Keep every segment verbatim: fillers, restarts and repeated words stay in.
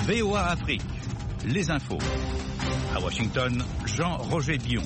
V O A Afrique, les infos. À Washington, Jean-Roger Bion.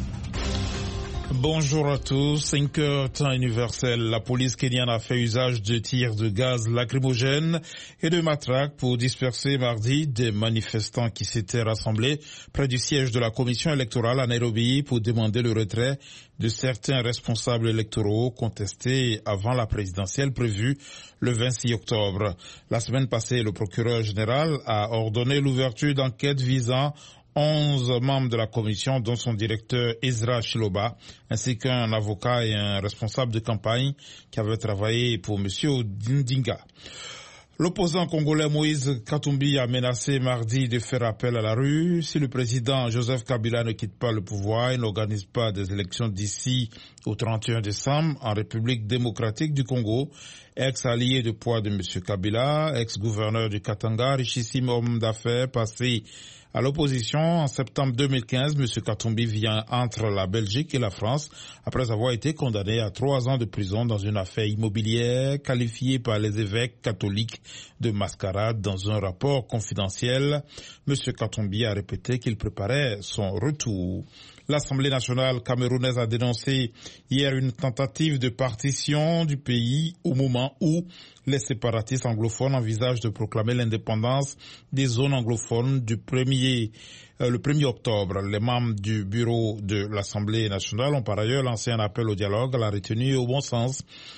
Bonjour à tous. cinq heures temps universel. La police kenyane a fait usage de tirs de gaz lacrymogène et de matraques pour disperser mardi des manifestants qui s'étaient rassemblés près du siège de la commission électorale à Nairobi pour demander le retrait de certains responsables électoraux contestés avant la présidentielle prévue le vingt-six octobre. La semaine passée, le procureur général a ordonné l'ouverture d'enquêtes visant onze membres de la commission, dont son directeur Ezra Chiloba, ainsi qu'un avocat et un responsable de campagne qui avaient travaillé pour M. Odinga. L'opposant congolais Moïse Katumbi a menacé mardi de faire appel à la rue si le président Joseph Kabila ne quitte pas le pouvoir et n'organise pas des élections d'ici au trente et un décembre en République démocratique du Congo. Ex-allié de poids de M. Kabila, ex-gouverneur du Katanga, richissime homme d'affaires passé à l'opposition en septembre deux mille quinze, M. Katumbi vient entre la Belgique et la France après avoir été condamné à trois ans de prison dans une affaire immobilière qualifiée par les évêques catholiques de mascarade. Dans un rapport confidentiel, M. Katumbi a répété qu'il préparait son retour. L'Assemblée nationale camerounaise a dénoncé hier une tentative de partition du pays au moment où les séparatistes anglophones envisagent de proclamer l'indépendance des zones anglophones du premier, euh, le premier octobre. Les membres du bureau de l'Assemblée nationale ont par ailleurs lancé un appel au dialogue, à la retenue et au bon sens.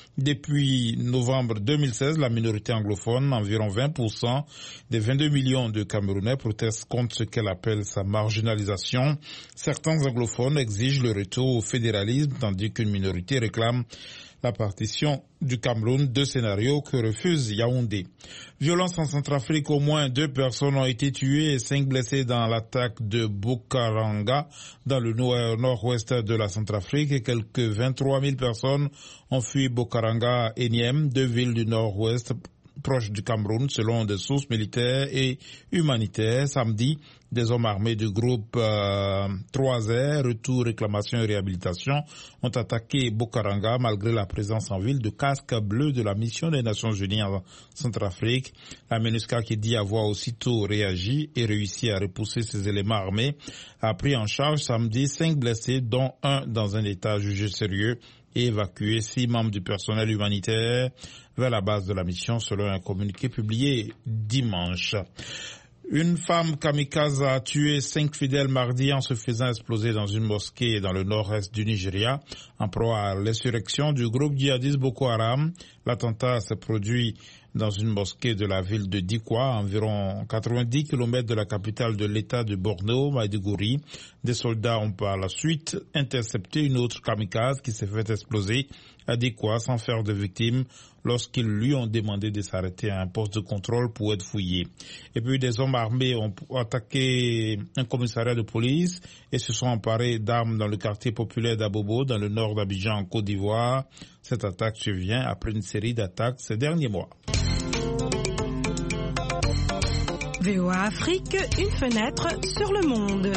Depuis novembre deux mille seize, la minorité anglophone, environ vingt pour cent des vingt-deux millions de Camerounais, protestent contre ce qu'elle appelle sa marginalisation. Certains anglophones exigent le retour au fédéralisme, tandis qu'une minorité réclame la partition du Cameroun, deux scénarios que refuse Yaoundé. Violence en Centrafrique, au moins deux personnes ont été tuées et cinq blessées dans l'attaque de Bokaranga dans le nord-ouest de la Centrafrique et quelques vingt-trois mille personnes ont fui Bokaranga et Niem, deux villes du nord-ouest proche du Cameroun, selon des sources militaires et humanitaires. Samedi, des hommes armés du groupe euh, trois R, Retour, Réclamation et Réhabilitation, ont attaqué Bokaranga malgré la présence en ville de casques bleus de la mission des Nations Unies en Centrafrique. La MINUSCA, qui dit avoir aussitôt réagi et réussi à repousser ces éléments armés, a pris en charge samedi cinq blessés, dont un dans un état jugé sérieux, et évacué six membres du personnel humanitaire vers la base de la mission, selon un communiqué publié dimanche. Une femme kamikaze a tué cinq fidèles mardi en se faisant exploser dans une mosquée dans le nord-est du Nigeria, en proie à l'insurrection du groupe djihadiste Boko Haram. L'attentat s'est produit dans une mosquée de la ville de Dikwa, environ quatre-vingt-dix kilomètres de la capitale de l'État de Borno, Maiduguri. Des soldats ont par la suite intercepté une autre kamikaze qui s'est fait exploser à Dikwa sans faire de victimes lorsqu'ils lui ont demandé de s'arrêter à un poste de contrôle pour être fouillé. Et puis des hommes armés ont attaqué un commissariat de police et se sont emparés d'armes dans le quartier populaire d'Abobo, dans le nord d'Abidjan, en Côte d'Ivoire. Cette attaque survient après une série d'attaques ces derniers mois. V O A Afrique, une fenêtre sur le monde.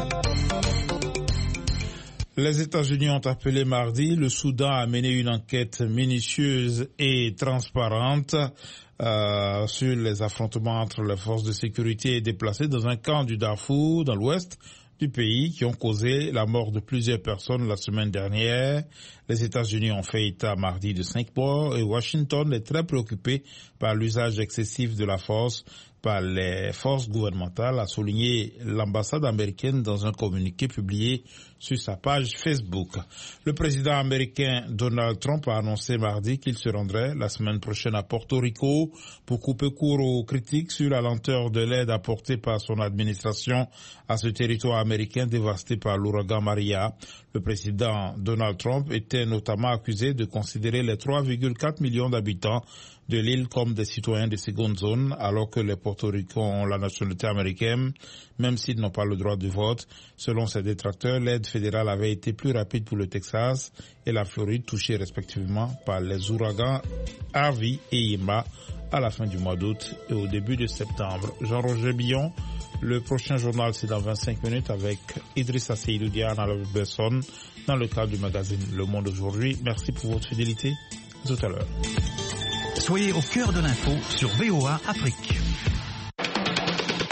Les États-Unis ont appelé mardi le Soudan à mener une enquête minutieuse et transparente euh, sur les affrontements entre les forces de sécurité déplacées dans un camp du Darfour, dans l'ouest du pays, qui ont causé la mort de plusieurs personnes la semaine dernière. Les États-Unis ont fait état mardi de cinq morts et Washington est très préoccupé par l'usage excessif de la force par les forces gouvernementales, a souligné l'ambassade américaine dans un communiqué publié sur sa page Facebook. Le président américain Donald Trump a annoncé mardi qu'il se rendrait la semaine prochaine à Porto Rico pour couper court aux critiques sur la lenteur de l'aide apportée par son administration à ce territoire américain dévasté par l'ouragan Maria. Le président Donald Trump était notamment accusé de considérer les trois virgule quatre millions d'habitants de l'île comme des citoyens de seconde zone, alors que les portoricains ont la nationalité américaine, même s'ils n'ont pas le droit de vote. Selon ses détracteurs, l'aide fédérale avait été plus rapide pour le Texas et la Floride, touchées respectivement par les ouragans Harvey et Irma à la fin du mois d'août et au début de septembre. Jean-Roger Billon, le prochain journal c'est dans vingt-cinq minutes avec Idrissa Seydou Diane à la Besson dans le cadre du magazine Le Monde aujourd'hui. Merci pour votre fidélité. À tout à l'heure. Soyez au cœur de l'info sur V O A Afrique.